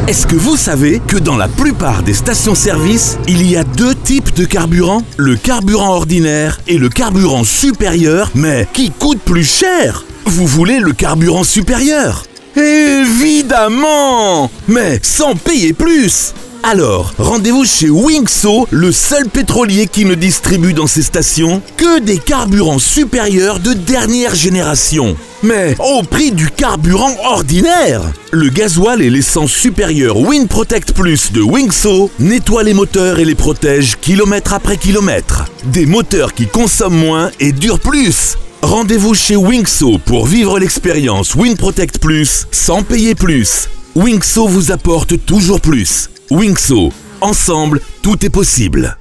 Est-ce que vous savez que dans la plupart des stations-service, il y a deux types de carburant? Le carburant ordinaire et le carburant supérieur, mais qui coûte plus cher? Vous voulez le carburant supérieur? Évidemment! Mais sans payer plus! Alors, rendez-vous chez Winkso, le seul pétrolier qui ne distribue dans ses stations que des carburants supérieurs de dernière génération. Mais au prix du carburant ordinaire! Le gasoil et l'essence supérieure WinProtect Plus de Winkso nettoient les moteurs et les protègent kilomètre après kilomètre. Des moteurs qui consomment moins et durent plus. Rendez-vous chez Winkso pour vivre l'expérience WinProtect Plus sans payer plus. Winkso vous apporte toujours plus. Winkso, ensemble, tout est possible.